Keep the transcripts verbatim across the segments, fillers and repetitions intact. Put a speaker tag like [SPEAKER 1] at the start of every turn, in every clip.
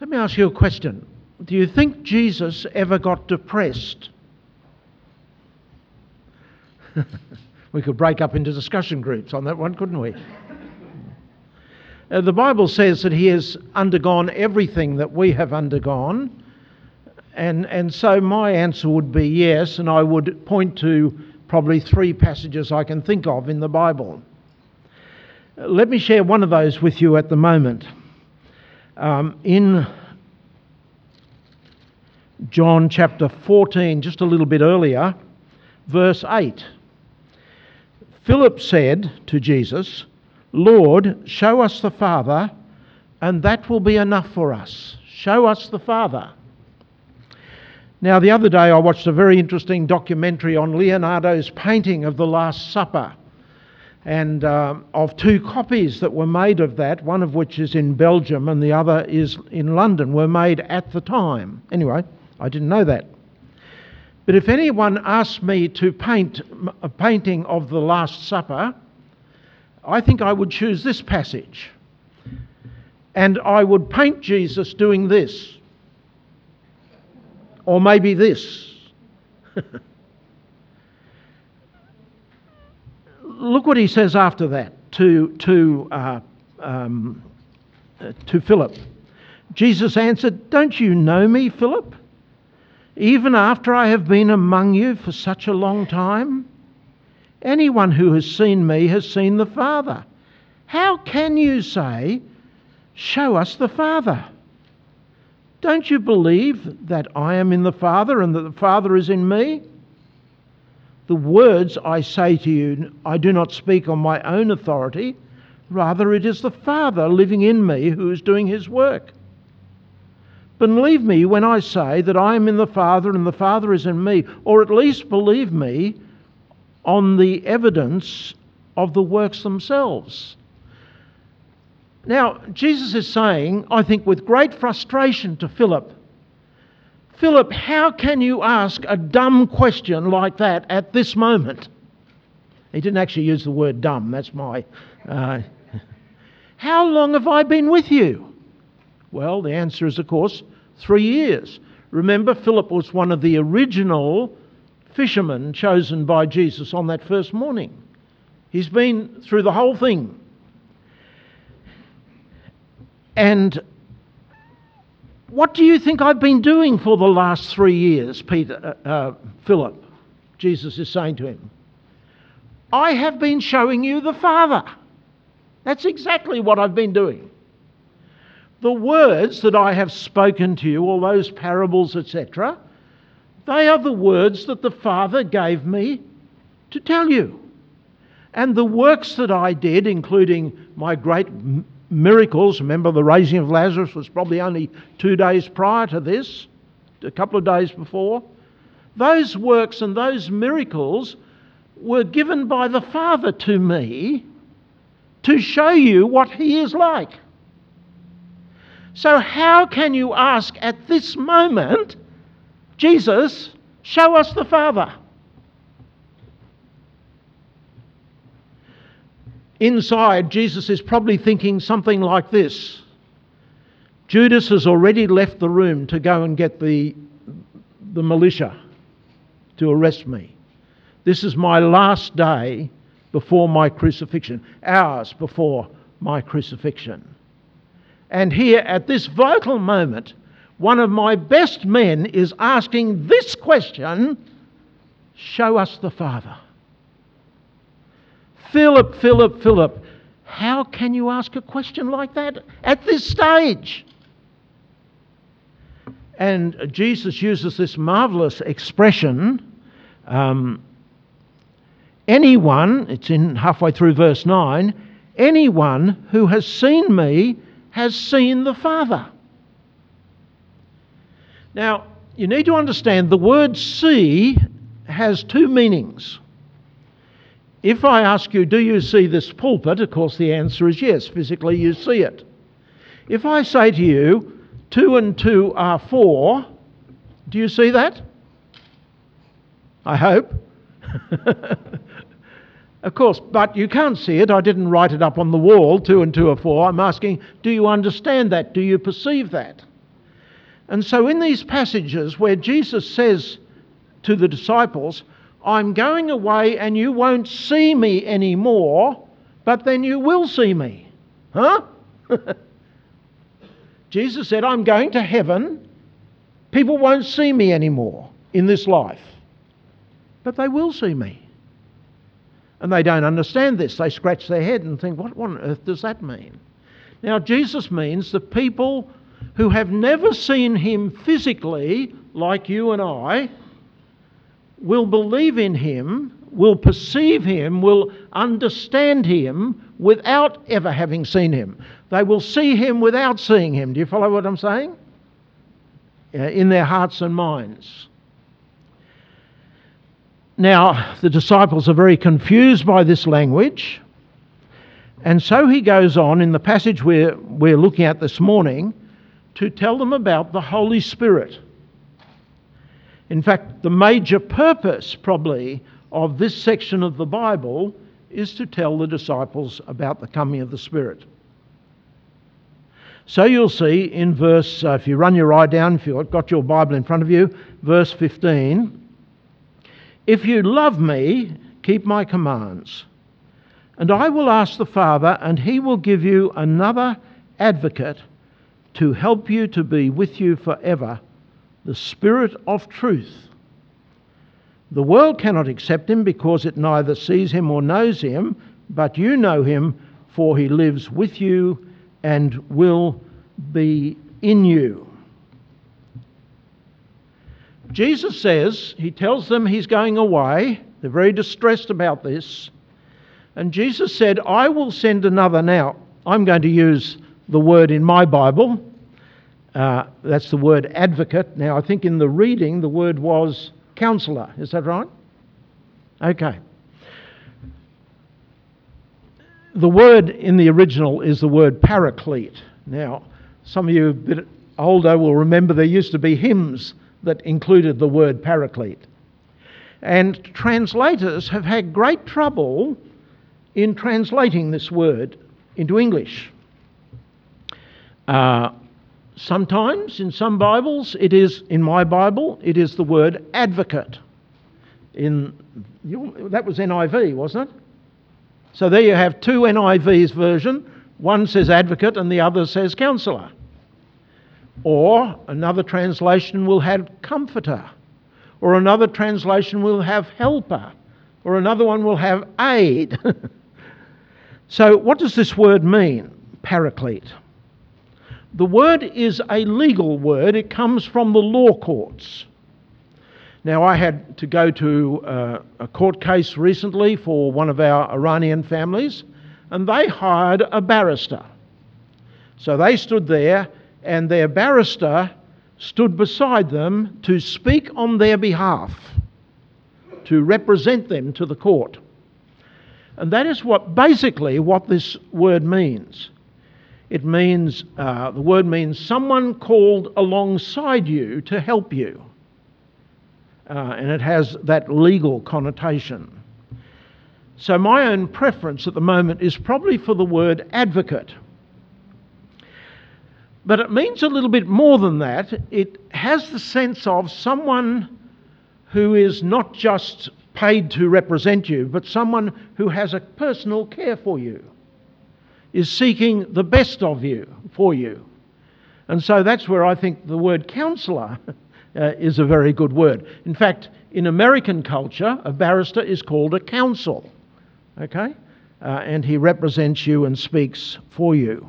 [SPEAKER 1] Let me ask you a question. Do you think Jesus ever got depressed? We could break up into discussion groups on that one, couldn't we? Uh, the Bible says that he has undergone everything that we have undergone. And, and so my answer would be yes, and I would point to probably three passages I can think of in the Bible. Uh, let me share one of those with you at the moment. Um, in John chapter fourteen, just a little bit earlier, verse eight. Philip said to Jesus, "Lord, show us the Father, and that will be enough for us." Show us the Father. Now, the other day I watched a very interesting documentary on Leonardo's painting of the Last Supper, and uh, of two copies that were made of that, one of which is in Belgium and the other is in London, were made at the time. Anyway, I didn't know that. But if anyone asked me to paint a painting of the Last Supper, I think I would choose this passage. And I would paint Jesus doing this. Or maybe this. Look what he says after that to, to, uh, um, uh, to Philip. Jesus answered, "Don't you know me, Philip? Even after I have been among you for such a long time? Anyone who has seen me has seen the Father. How can you say, 'Show us the Father'? Don't you believe that I am in the Father and that the Father is in me? The words I say to you, I do not speak on my own authority. Rather, it is the Father living in me who is doing his work. Believe me when I say that I am in the Father and the Father is in me, or at least believe me on the evidence of the works themselves." Now, Jesus is saying, I think with great frustration to Philip, "Philip, how can you ask a dumb question like that at this moment?" He didn't actually use the word dumb, that's my... Uh, "How long have I been with you?" Well, the answer is, of course, three years. Remember, Philip was one of the original fishermen chosen by Jesus on that first morning. He's been through the whole thing. And what do you think I've been doing for the last three years, Peter, uh, uh, Philip? Jesus is saying to him. I have been showing you the Father. That's exactly what I've been doing. The words that I have spoken to you, all those parables, et cetera, they are the words that the Father gave me to tell you. And the works that I did, including my great m- miracles, remember the raising of Lazarus was probably only two days prior to this, a couple of days before. Those works and those miracles were given by the Father to me to show you what he is like. So how can you ask at this moment, Jesus, show us the Father? Inside, Jesus is probably thinking something like this. Judas has already left the room to go and get the, the militia to arrest me. This is my last day before my crucifixion, hours before my crucifixion. And here at this vital moment, one of my best men is asking this question, show us the Father. Philip, Philip, Philip, how can you ask a question like that at this stage? And Jesus uses this marvellous expression, um, anyone, it's in halfway through verse nine, anyone who has seen me has seen the Father. Now, you need to understand the word see has two meanings. If I ask you, do you see this pulpit? Of course, the answer is yes. Physically, you see it. If I say to you, two and two are four, do you see that? I hope. Of course, but you can't see it. I didn't write it up on the wall, two and two are four. I'm asking, do you understand that? Do you perceive that? And so in these passages where Jesus says to the disciples, I'm going away and you won't see me anymore, but then you will see me. Huh? Jesus said, I'm going to heaven. People won't see me anymore in this life, but they will see me. And they don't understand this. They scratch their head and think, what on earth does that mean? Now, Jesus means that people who have never seen him physically, like you and I, will believe in him, will perceive him, will understand him without ever having seen him. They will see him without seeing him. Do you follow what I'm saying? Uh, in their hearts and minds. Now, the disciples are very confused by this language, and so he goes on in the passage we're, we're looking at this morning to tell them about the Holy Spirit. In fact, the major purpose, probably, of this section of the Bible is to tell the disciples about the coming of the Spirit. So you'll see in verse, uh, if you run your eye down, if you've got your Bible in front of you, verse fifteen, if you love me, keep my commands, and I will ask the Father, and he will give you another advocate to help you to be with you forever, the Spirit of truth. The world cannot accept him because it neither sees him or knows him, but you know him, for he lives with you and will be in you. Jesus says, he tells them he's going away. They're very distressed about this. And Jesus said, I will send another. Now, I'm going to use the word in my Bible. Uh, that's the word advocate. Now, I think in the reading, the word was counselor. Is that right? Okay. The word in the original is the word paraclete. Now, some of you a bit older will remember there used to be hymns that included the word paraclete. And translators have had great trouble in translating this word into English. Uh, sometimes in some Bibles, it is, in my Bible, it is the word advocate. In that was N I V, wasn't it? So there you have two N I V's version. One says advocate and the other says counsellor. Or another translation will have comforter. Or another translation will have helper. Or another one will have aid. So what does this word mean, paraclete? The word is a legal word. It comes from the law courts. Now, I had to go to uh, a court case recently for one of our Iranian families, and they hired a barrister. So they stood there, and their barrister stood beside them to speak on their behalf, to represent them to the court. And that is what basically what this word means. It means, uh, the word means someone called alongside you to help you. Uh, and it has that legal connotation. So my own preference at the moment is probably for the word advocate. But it means a little bit more than that. It has the sense of someone who is not just paid to represent you, but someone who has a personal care for you, is seeking the best of you, for you. And so that's where I think the word counsellor uh, is a very good word. In fact, in American culture, a barrister is called a counsel, okay? Uh, and he represents you and speaks for you.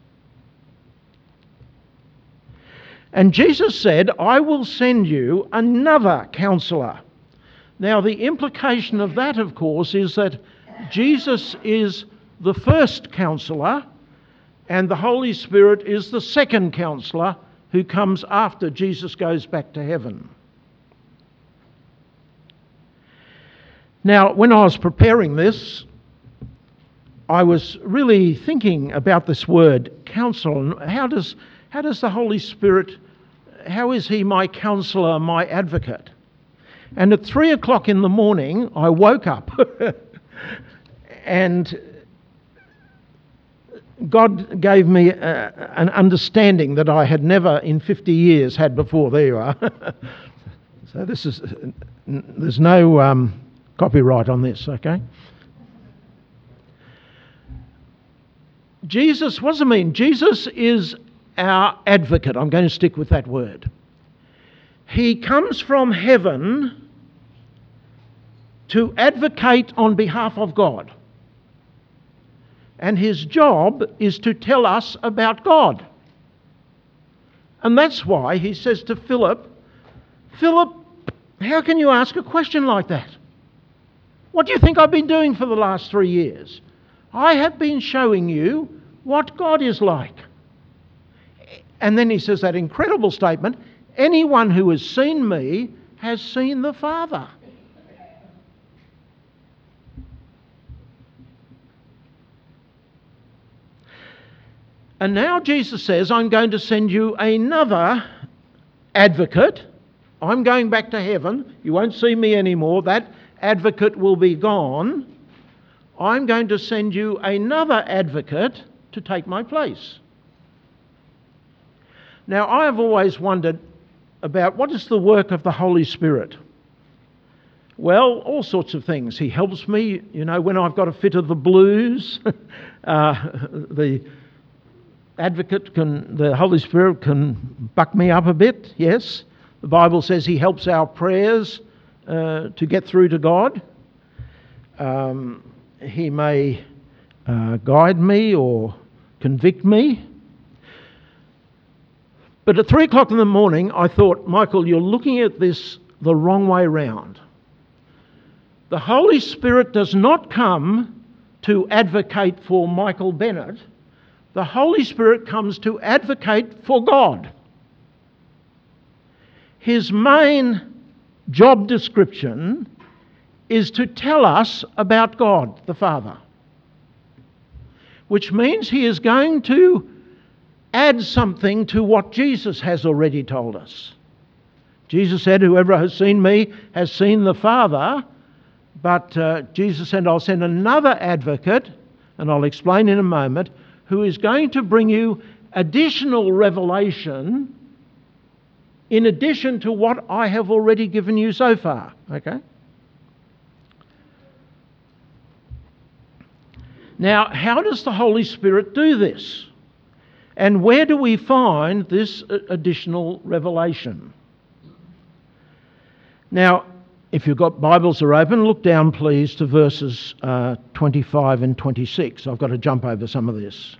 [SPEAKER 1] And Jesus said, I will send you another counsellor. Now, the implication of that, of course, is that Jesus is the first counsellor and the Holy Spirit is the second counsellor who comes after Jesus goes back to heaven. Now, when I was preparing this, I was really thinking about this word counsel and how does how does the Holy Spirit, how is he my counsellor, my advocate? And at three o'clock in the morning, I woke up and God gave me uh, an understanding that I had never in fifty years had before. There you are. So this is, there's no um, copyright on this, okay? Jesus, what does it mean? Jesus is our advocate. I'm going to stick with that word. He comes from heaven to advocate on behalf of God. And his job is to tell us about God. And that's why he says to Philip, Philip, how can you ask a question like that? What do you think I've been doing for the last three years? I have been showing you what God is like. And then he says that incredible statement, anyone who has seen me has seen the Father. And now Jesus says, I'm going to send you another advocate. I'm going back to heaven. You won't see me anymore. That advocate will be gone. I'm going to send you another advocate to take my place. Now, I have always wondered about what is the work of the Holy Spirit. Well, all sorts of things. He helps me, you know, when I've got a fit of the blues. uh, the advocate can, the Holy Spirit can buck me up a bit, yes. The Bible says he helps our prayers uh, to get through to God. Um, he may uh, guide me or convict me. But at three o'clock in the morning, I thought, Michael, you're looking at this the wrong way round. The Holy Spirit does not come to advocate for Michael Bennett. The Holy Spirit comes to advocate for God. His main job description is to tell us about God, the Father. Which means he is going to add something to what Jesus has already told us. Jesus said, whoever has seen me has seen the Father. But uh, Jesus said, I'll send another advocate, and I'll explain in a moment, who is going to bring you additional revelation in addition to what I have already given you so far. Okay? Now, how does the Holy Spirit do this? And where do we find this additional revelation? Now, if you've got Bibles that are open, look down please to verses uh, twenty-five and twenty-six. I've got to jump over some of this.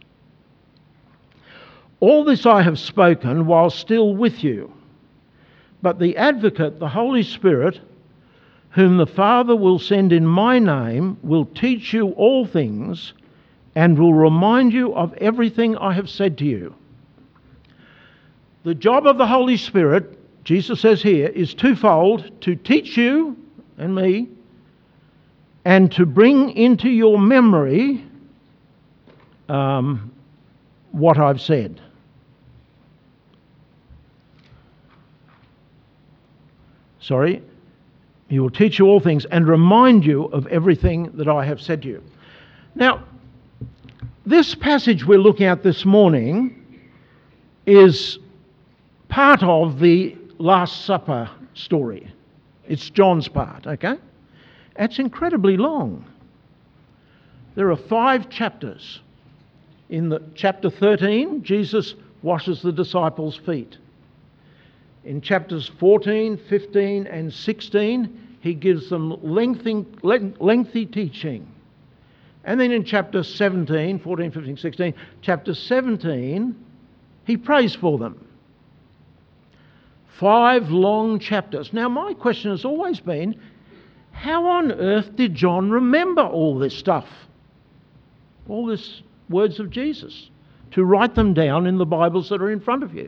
[SPEAKER 1] All this I have spoken while still with you, but the Advocate, the Holy Spirit, whom the Father will send in my name, will teach you all things and will remind you of everything I have said to you. The job of the Holy Spirit, Jesus says here, is twofold: to teach you and me, and to bring into your memory um, what I've said. Sorry. He will teach you all things and remind you of everything that I have said to you. Now, this passage we're looking at this morning is part of the Last Supper story. It's John's part, okay? It's incredibly long. There are five chapters. In the chapter thirteen, Jesus washes the disciples' feet. In chapters fourteen, fifteen and sixteen, he gives them lengthy, lengthy teaching. And then in chapter seventeen, fourteen, fifteen, sixteen, chapter seventeen, he prays for them. Five long chapters. Now, my question has always been, how on earth did John remember all this stuff? All these words of Jesus, to write them down in the Bibles that are in front of you.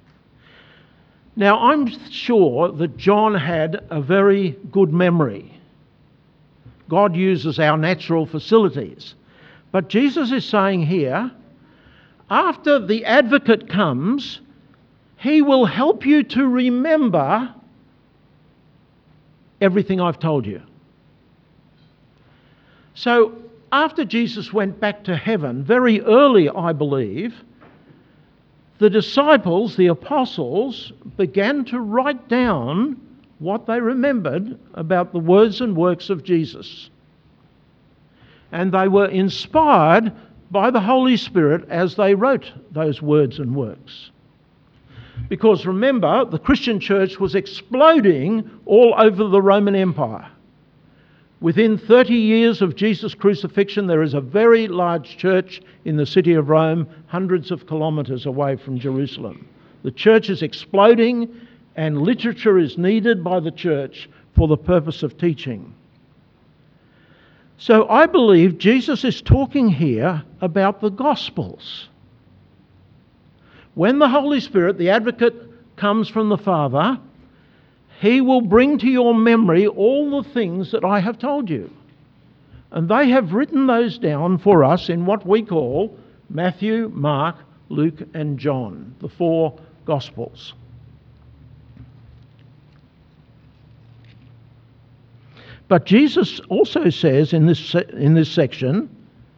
[SPEAKER 1] Now, I'm sure that John had a very good memory. God uses our natural facilities. But Jesus is saying here, after the Advocate comes, he will help you to remember everything I've told you. So, after Jesus went back to heaven, very early, I believe, the disciples, the apostles, began to write down what they remembered about the words and works of Jesus. And they were inspired by the Holy Spirit as they wrote those words and works. Because remember, the Christian church was exploding all over the Roman Empire. Within thirty years of Jesus' crucifixion, there is a very large church in the city of Rome, hundreds of kilometres away from Jerusalem. The church is exploding, and literature is needed by the church for the purpose of teaching. So I believe Jesus is talking here about the Gospels. When the Holy Spirit, the Advocate, comes from the Father, He will bring to your memory all the things that I have told you. And they have written those down for us in what we call Matthew, Mark, Luke and John, the four Gospels. But Jesus also says in this, in this section,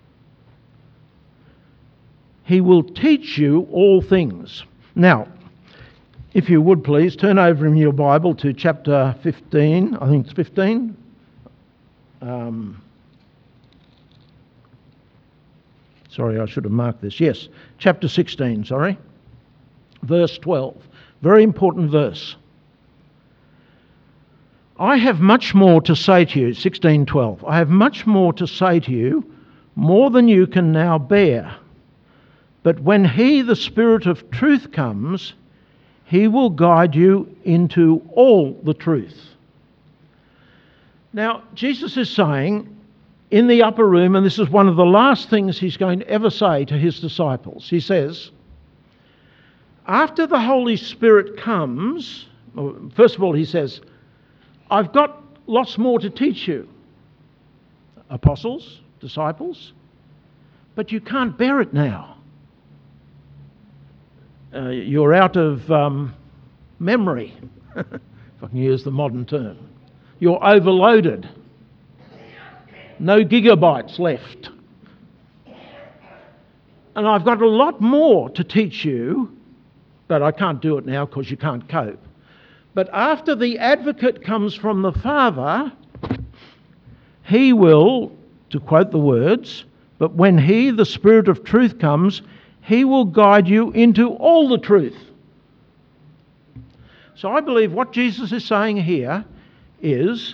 [SPEAKER 1] He will teach you all things. Now, if you would please, turn over in your Bible to chapter fifteen. I think it's fifteen. Um, sorry, I should have marked this. Yes, chapter sixteen, sorry. Verse twelve. Very important verse. I have much more to say to you, sixteen twelve. I have much more to say to you, more than you can now bear. But when He, the Spirit of truth, comes, He will guide you into all the truth. Now, Jesus is saying in the upper room, and this is one of the last things He's going to ever say to His disciples, He says, after the Holy Spirit comes, first of all He says, I've got lots more to teach you, apostles, disciples, but you can't bear it now. Uh, you're out of um, memory, if I can use the modern term. You're overloaded. No gigabytes left. And I've got a lot more to teach you, but I can't do it now because you can't cope. But after the Advocate comes from the Father, He will, to quote the words, but when He, the Spirit of truth, comes, He will guide you into all the truth. So I believe what Jesus is saying here is,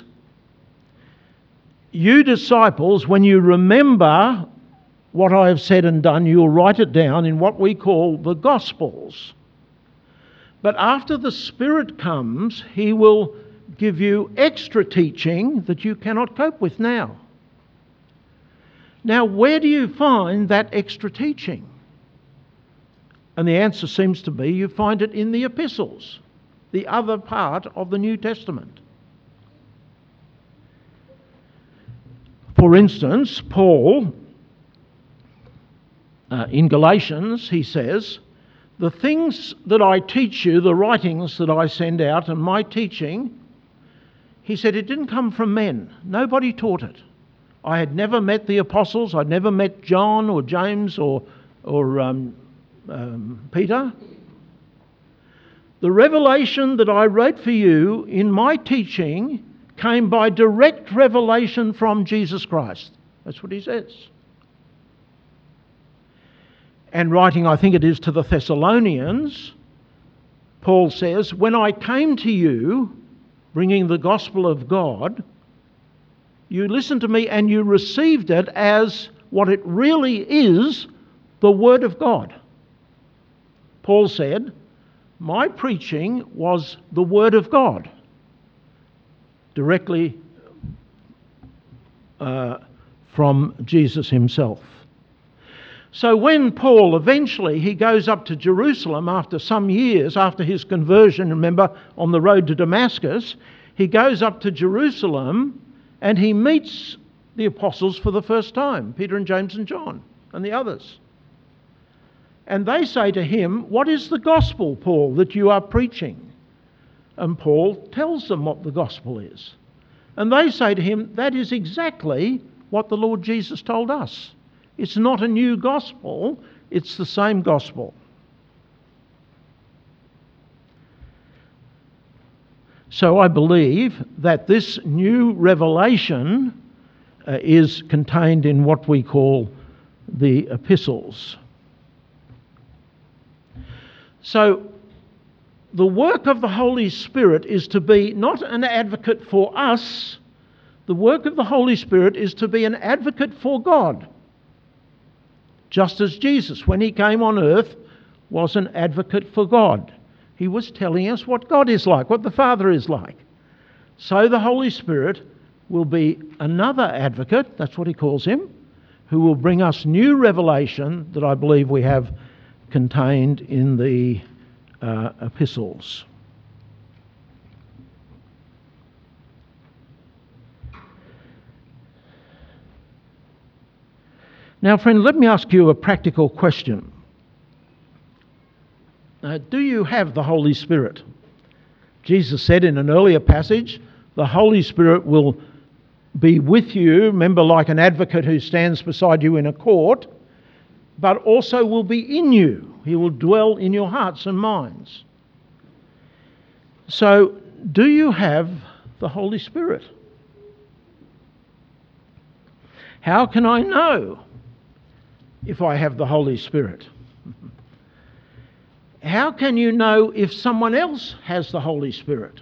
[SPEAKER 1] you disciples, when you remember what I have said and done, you'll write it down in what we call the Gospels. But after the Spirit comes, He will give you extra teaching that you cannot cope with now. Now, where do you find that extra teaching? And the answer seems to be you find it in the epistles, the other part of the New Testament. For instance, Paul, uh, in Galatians, he says, the things that I teach you, the writings that I send out and my teaching, he said it didn't come from men. Nobody taught it. I had never met the apostles. I'd never met John or James or, or um, um, Peter. The revelation that I wrote for you in my teaching came by direct revelation from Jesus Christ. That's what he says. And writing, I think it is to the Thessalonians, Paul says, when I came to you, bringing the gospel of God, you listened to me and you received it as what it really is, the Word of God. Paul said, my preaching was the Word of God, directly uh, from Jesus himself. So when Paul eventually, he goes up to Jerusalem after some years, after his conversion, remember, on the road to Damascus, he goes up to Jerusalem and he meets the apostles for the first time, Peter and James and John and the others. And they say to him, what is the gospel, Paul, that you are preaching? And Paul tells them what the gospel is. And they say to him, that is exactly what the Lord Jesus told us. It's not a new gospel, it's the same gospel. So I believe that this new revelation uh, is contained in what we call the epistles. So the work of the Holy Spirit is to be not an advocate for us. The work of the Holy Spirit is to be an advocate for God. Just as Jesus, when he came on earth, was an advocate for God. He was telling us what God is like, what the Father is like. So the Holy Spirit will be another advocate, that's what he calls him, who will bring us new revelation that I believe we have contained in the uh, epistles. Now, friend, let me ask you a practical question. Uh, do you have the Holy Spirit? Jesus said in an earlier passage, the Holy Spirit will be with you, remember, like an advocate who stands beside you in a court, but also will be in you. He will dwell in your hearts and minds. So, do you have the Holy Spirit? How can I know if I have the Holy Spirit? How can you know if someone else has the Holy Spirit?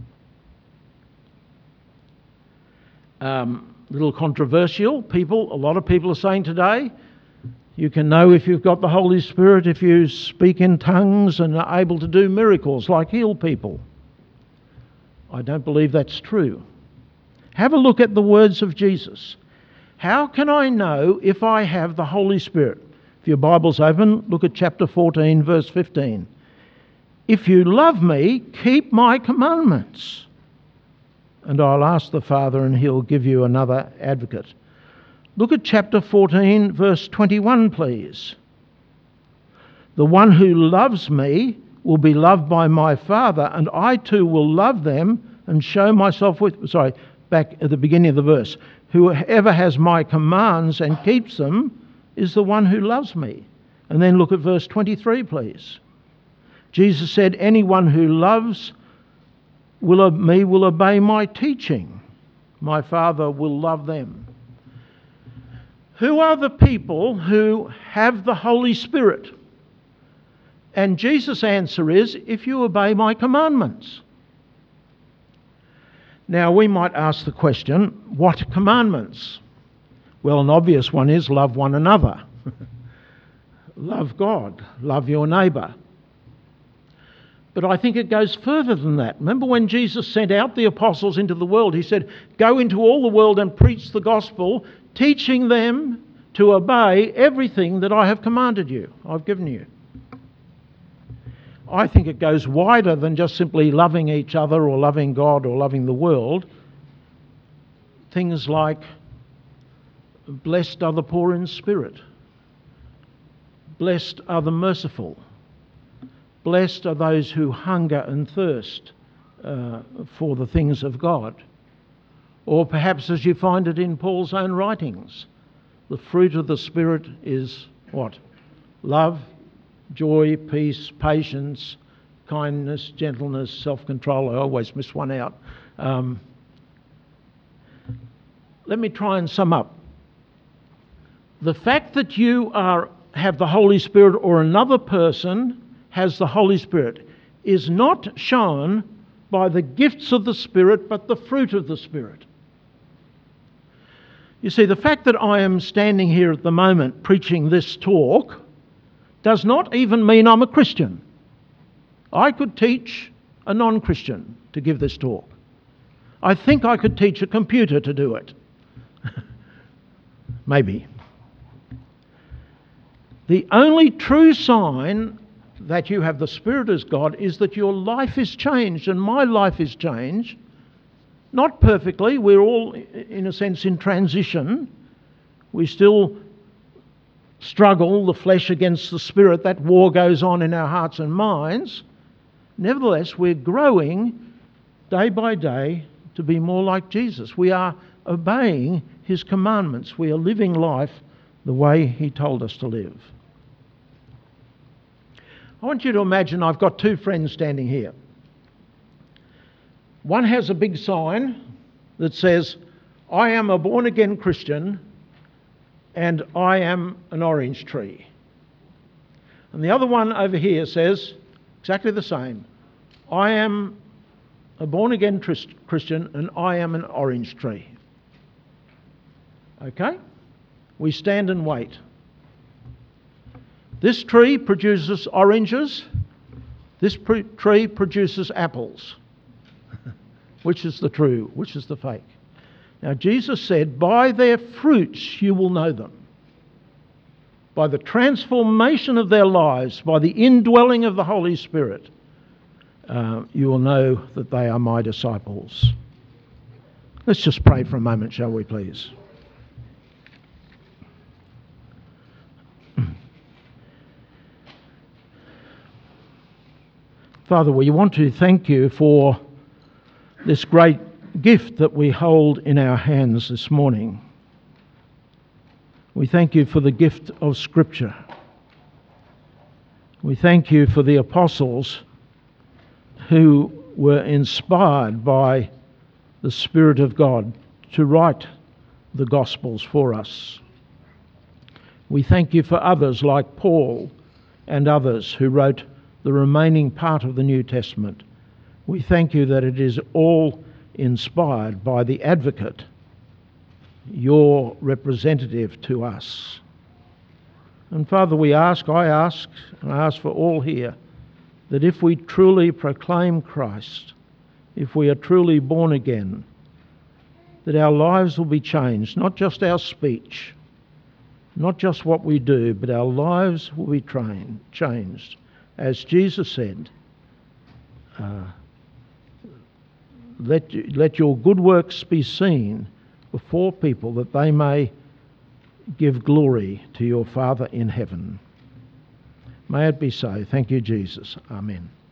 [SPEAKER 1] Um, little controversial. People, a lot of people are saying today, you can know if you've got the Holy Spirit if you speak in tongues and are able to do miracles like heal people. I don't believe that's true. Have a look at the words of Jesus. How can I know if I have the Holy Spirit? If your Bible's open, look at chapter fourteen, verse fifteen. If you love me, keep my commandments. And I'll ask the Father and he'll give you another advocate. Look at chapter fourteen, verse twenty-one, please. The one who loves me will be loved by my Father, and I too will love them and show myself with... Sorry, back at the beginning of the verse. Whoever has my commands and keeps them is the one who loves me. And then look at verse twenty-three, please. Jesus said, anyone who loves will, me will obey my teaching. My Father will love them. Who are the people who have the Holy Spirit? And Jesus' answer is, if you obey my commandments. Now, we might ask the question, what commandments? Well, an obvious one is love one another. Love God. Love your neighbour. But I think it goes further than that. Remember when Jesus sent out the apostles into the world, he said, go into all the world and preach the gospel, teaching them to obey everything that I have commanded you, I've given you. I think it goes wider than just simply loving each other or loving God or loving the world. Things like, blessed are the poor in spirit. Blessed are the merciful. Blessed are those who hunger and thirst uh, for the things of God. Or perhaps as you find it in Paul's own writings, the fruit of the Spirit is what? Love, joy, peace, patience, kindness, gentleness, self-control. I always miss one out. Um, let me try and sum up. The fact that you are have the Holy Spirit or another person has the Holy Spirit is not shown by the gifts of the Spirit, but the fruit of the Spirit. You see, the fact that I am standing here at the moment preaching this talk does not even mean I'm a Christian. I could teach a non-Christian to give this talk. I think I could teach a computer to do it. Maybe. The only true sign that you have the Spirit as God is that your life is changed, and my life is changed. Not perfectly, we're all, in a sense, in transition. We still struggle, the flesh against the Spirit. That war goes on in our hearts and minds. Nevertheless, we're growing day by day to be more like Jesus. We are obeying His commandments. We are living life the way He told us to live. I want you to imagine I've got two friends standing here. One has a big sign that says, "I am a born-again Christian and I am an orange tree." And the other one over here says exactly the same, "I am a born-again trist- Christian and I am an orange tree." Okay? We stand and wait. This tree produces oranges. This pr- tree produces apples. Which is the true? Which is the fake? Now Jesus said, "By their fruits you will know them." By the transformation of their lives, by the indwelling of the Holy Spirit, uh, you will know that they are my disciples. Let's just pray for a moment, shall we please? Father, we want to thank you for this great gift that we hold in our hands this morning. We thank you for the gift of Scripture. We thank you for the apostles who were inspired by the Spirit of God to write the Gospels for us. We thank you for others like Paul and others who wrote the remaining part of the New Testament. We thank you that it is all inspired by the Advocate, your representative to us. And Father, we ask, I ask, and I ask for all here, that if we truly proclaim Christ, if we are truly born again, that our lives will be changed, not just our speech, not just what we do, but our lives will be trained, changed. As Jesus said, uh, let, let your good works be seen before people, that they may give glory to your Father in heaven. May it be so. Thank you, Jesus. Amen.